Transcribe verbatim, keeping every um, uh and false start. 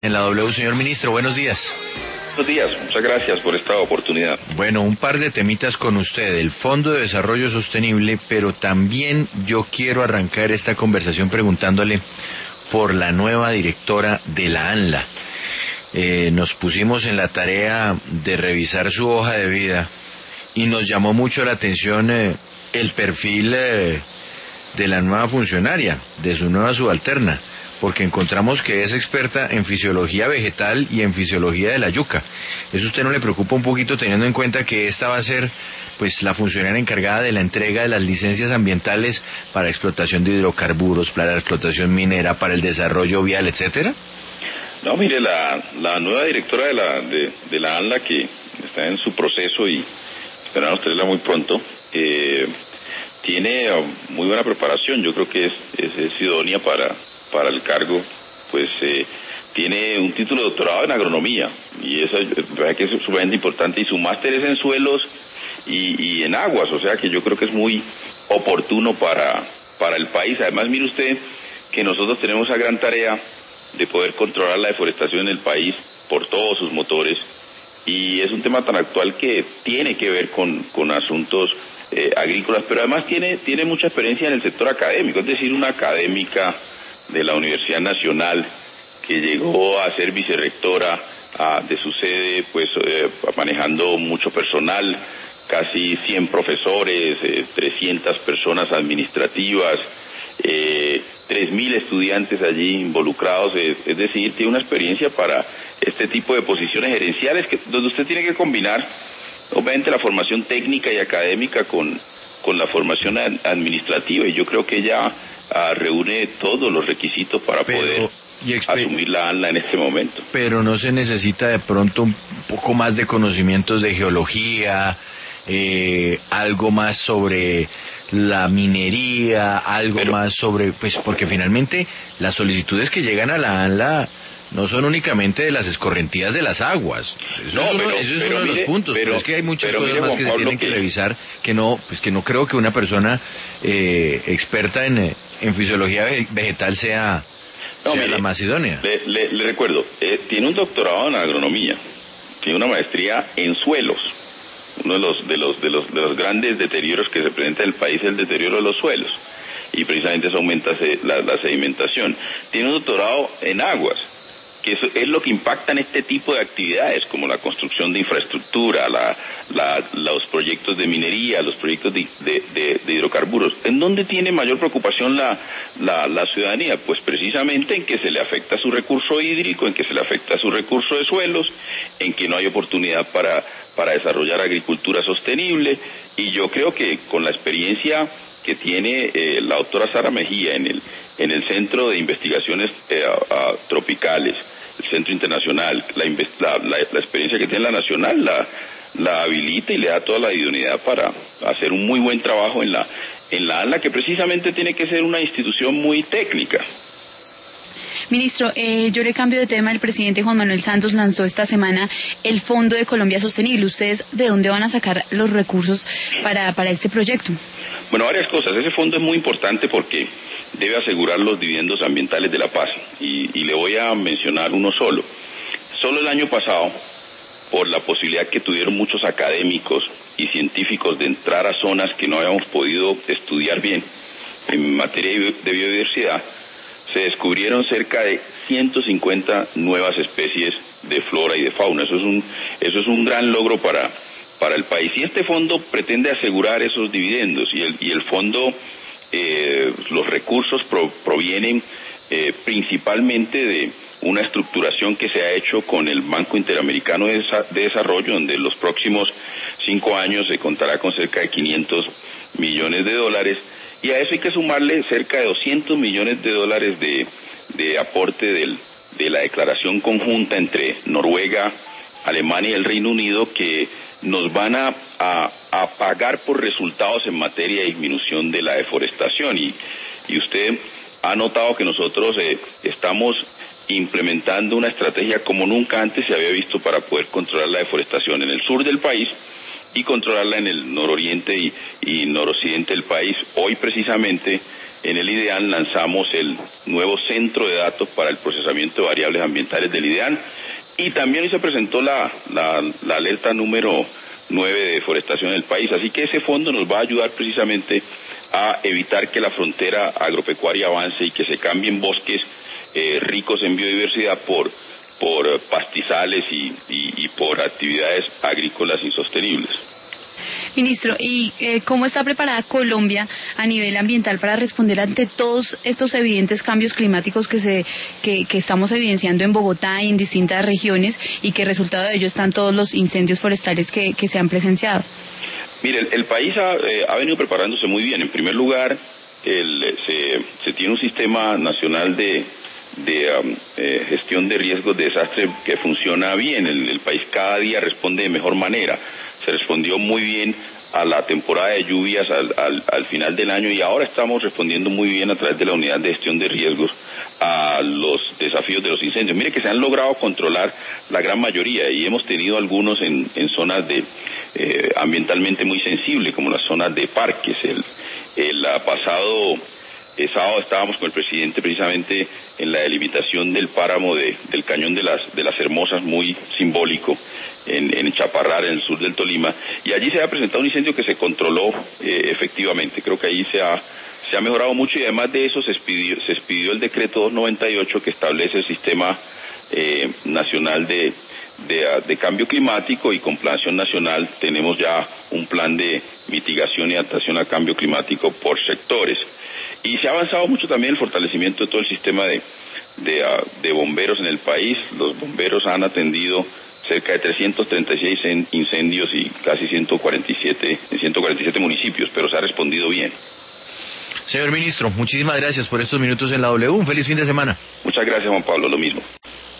en la W. Señor ministro, buenos días. Buenos días, muchas gracias por esta oportunidad. Bueno, un par de temitas con usted, el Fondo de Desarrollo Sostenible, pero también yo quiero arrancar esta conversación preguntándole por la nueva directora de la ANLA. Eh, nos pusimos en la tarea de revisar su hoja de vida y nos llamó mucho la atención eh, el perfil eh, de la nueva funcionaria, de su nueva subalterna, porque encontramos que es experta en fisiología vegetal y en fisiología de la yuca. ¿Eso a usted no le preocupa un poquito, teniendo en cuenta que esta va a ser pues la funcionaria encargada de la entrega de las licencias ambientales para explotación de hidrocarburos, para la explotación minera, para el desarrollo vial, etcétera? No, mire, la, la nueva directora de la de, de la ANLA, que está en su proceso y esperamos tenerla muy pronto, eh, tiene uh, muy buena preparación. Yo creo que es, es, es idónea para para el cargo. Pues eh, tiene un título de doctorado en agronomía y eso es que es sumamente importante, y su máster es en suelos y, y en aguas, o sea que yo creo que es muy oportuno para para el país. Además, mire usted que nosotros tenemos esa gran tarea de poder controlar la deforestación en el país por todos sus motores, y es un tema tan actual que tiene que ver con, con asuntos eh, agrícolas, pero además tiene, tiene mucha experiencia en el sector académico, es decir, una académica de la Universidad Nacional que llegó a ser vicerrectora a, de su sede, pues eh, manejando mucho personal, casi cien profesores, eh, trescientas personas administrativas, eh, tres mil estudiantes allí involucrados, es, es decir, tiene una experiencia para este tipo de posiciones gerenciales que, donde usted tiene que combinar obviamente la formación técnica y académica con, con la formación ad, administrativa, y yo creo que ella Uh, reúne todos los requisitos para pero, poder asumir la ANLA en este momento. Pero no se necesita de pronto un poco más de conocimientos de geología, eh, algo más sobre la minería, algo pero, más sobre, pues porque finalmente las solicitudes que llegan a la ANLA no son únicamente de las escorrentías de las aguas. Eso no, es uno, pero, eso es uno de mire, los puntos, pero, pero es que hay muchas cosas mire, más que se tienen que, que revisar, que no, pues que no creo que una persona eh, experta en, en fisiología vegetal sea, no, sea mire, la más idónea. Le, le, le recuerdo, eh, tiene un doctorado en agronomía, tiene una maestría en suelos. Uno de los de los de los de los grandes deterioros que se presenta en el país es el deterioro de los suelos, y precisamente eso aumenta la, la sedimentación. Tiene un doctorado en aguas, que eso es lo que impacta en este tipo de actividades, como la construcción de infraestructura, la, la, los proyectos de minería, los proyectos de, de, de, de hidrocarburos. ¿En dónde tiene mayor preocupación la, la, la ciudadanía? Pues precisamente en que se le afecta su recurso hídrico, en que se le afecta su recurso de suelos, en que no hay oportunidad para, para desarrollar agricultura sostenible, y yo creo que con la experiencia que tiene eh, la doctora Sara Mejía en el en el Centro de Investigaciones eh, a, a, Tropicales, el Centro Internacional, la, la, la, la experiencia que tiene la Nacional la, la habilita y le da toda la idoneidad para hacer un muy buen trabajo en la en la ANLA, que precisamente tiene que ser una institución muy técnica. Ministro, eh, yo le cambio de tema. El presidente Juan Manuel Santos lanzó esta semana el Fondo de Colombia Sostenible. ¿Ustedes de dónde van a sacar los recursos para, para este proyecto? Bueno, varias cosas. Ese fondo es muy importante porque debe asegurar los dividendos ambientales de la paz. Y, y le voy a mencionar uno solo. Solo el año pasado, por la posibilidad que tuvieron muchos académicos y científicos de entrar a zonas que no habíamos podido estudiar bien en materia de biodiversidad, se descubrieron cerca de ciento cincuenta nuevas especies de flora y de fauna. Eso es un, eso es un gran logro para, para el país. Y este fondo pretende asegurar esos dividendos. Y el, y el fondo, eh, los recursos pro, provienen eh, principalmente de una estructuración que se ha hecho con el Banco Interamericano de, de Desarrollo, donde en los próximos cinco años se contará con cerca de quinientos millones de dólares. Y a eso hay que sumarle cerca de doscientos millones de dólares de, de aporte del, de la declaración conjunta entre Noruega, Alemania y el Reino Unido, que nos van a, a, a pagar por resultados en materia de disminución de la deforestación. Y, y usted ha notado que nosotros eh, estamos implementando una estrategia como nunca antes se había visto para poder controlar la deforestación en el sur del país y controlarla en el nororiente y, y noroccidente del país. Hoy precisamente en el IDEAN lanzamos el nuevo centro de datos para el procesamiento de variables ambientales del IDEAN, y también se presentó la, la, la alerta número nueve de deforestación en el país. Así que ese fondo nos va a ayudar precisamente a evitar que la frontera agropecuaria avance y que se cambien bosques eh, ricos en biodiversidad por, por pastizales y, y, y por actividades agrícolas insostenibles. Ministro, ¿y eh, cómo está preparada Colombia a nivel ambiental para responder ante todos estos evidentes cambios climáticos que se que, que estamos evidenciando en Bogotá y en distintas regiones, y que resultado de ello están todos los incendios forestales que, que se han presenciado? Mire, el, el país ha, eh, ha venido preparándose muy bien. En primer lugar, el, se, se tiene un sistema nacional de, de um, eh, gestión de riesgos de desastre que funciona bien. El, el país cada día responde de mejor manera. Se respondió muy bien a la temporada de lluvias al, al, al final del año, y ahora estamos respondiendo muy bien a través de la unidad de gestión de riesgos a los desafíos de los incendios. Mire que se han logrado controlar la gran mayoría, y hemos tenido algunos en, en zonas de eh, ambientalmente muy sensibles, como las zonas de parques. El, el pasado el sábado estábamos con el presidente precisamente en la delimitación del páramo de, del Cañón de las, de las Hermosas, muy simbólico, en, en Chaparrar, en el sur del Tolima, y allí se ha presentado un incendio que se controló eh, efectivamente. Creo que ahí se ha, se ha mejorado mucho, y además de eso se expidió, se expidió el decreto doscientos noventa y ocho que establece el sistema eh, nacional de, de, de cambio climático, y con Planación Nacional tenemos ya un plan de mitigación y adaptación al cambio climático por sectores. Y se ha avanzado mucho también el fortalecimiento de todo el sistema de, de, uh, de bomberos en el país. Los bomberos han atendido cerca de trescientos treinta y seis incendios y casi ciento cuarenta y siete en ciento cuarenta y siete municipios, pero se ha respondido bien. Señor ministro, muchísimas gracias por estos minutos en la W. Un feliz fin de semana. Muchas gracias, Juan Pablo, lo mismo.